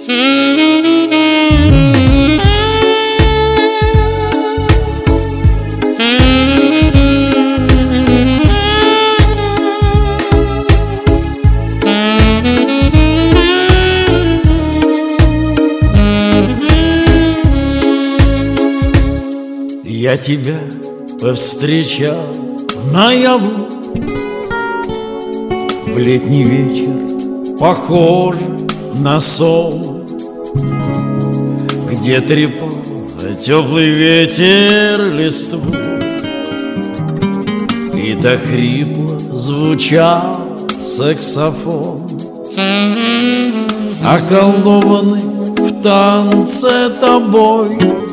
Я тебя повстречал наяву в летний вечер, похоже на сон, где трепал теплый ветер листву, и так хрипло звучал саксофон. Околдованный в танце тобой,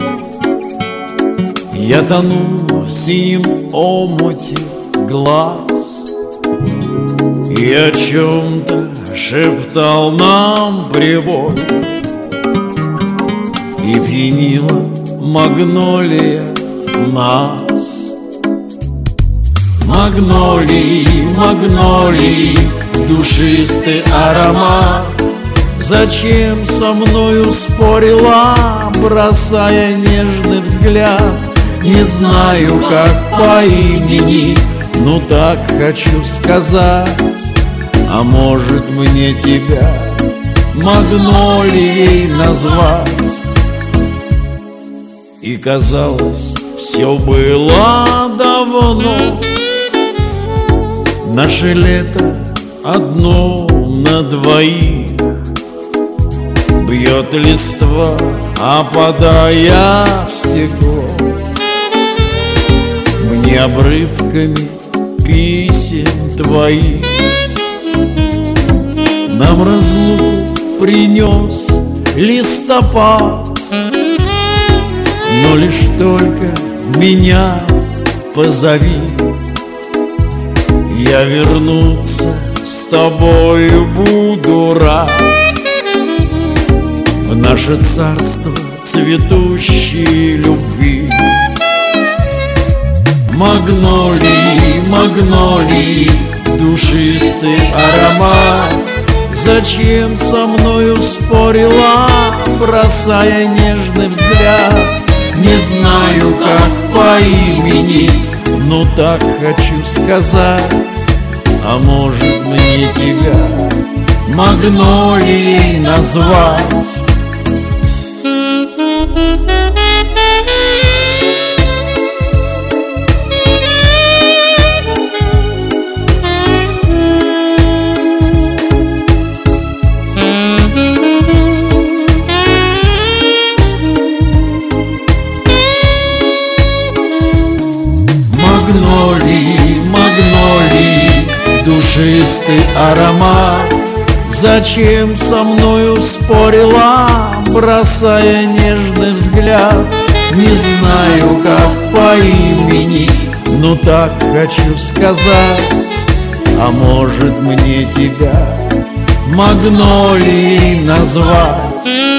я тону в синем омуте глаз и о чем-то шептал нам прибой, и пьянила магнолия нас. Магнолии, магнолии, душистый аромат, зачем со мною спорила, бросая нежный взгляд? Не знаю, как по имени, но так хочу сказать. А может, мне тебя магнолией назвать? И казалось, все было давно, наше лето одно на двоих. Бьет листва, опадая в стекло, мне обрывками писем твоих. Нам разлуку принес листопад, но лишь только меня позови, я вернуться с тобою буду рад в наше царство цветущей любви. Магнолии, магнолии, душистый аромат, зачем со мною спорила, бросая нежный взгляд? Не знаю, как по имени, но так хочу сказать. А может, мне тебя магнолией назвать? Магнолии, магнолии, душистый аромат, зачем со мною спорила, бросая нежный взгляд? Не знаю, как по имени, но так хочу сказать. А может, мне тебя магнолией назвать?